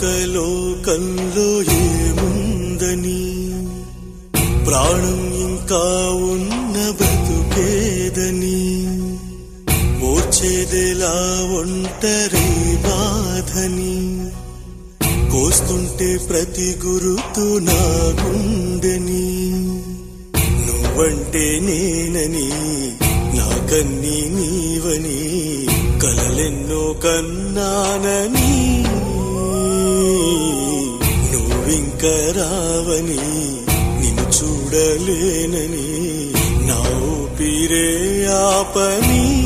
పరలోకంలో ఏముందని, ప్రాణం ఇంకా ఉన్న బ్రతుకేదని, ఓర్చేదెలా ఒంటరి బాధని, కోస్తుంటే ప్రతి గురుతు నా గుండెని, నువ్వంటే నేనని నాకన్నీ నీవని, కలలెన్నో కన్నానని, నువ్వింక రావని, నిన్ను చూడలేనని, నా ఊపిరే ఆపని.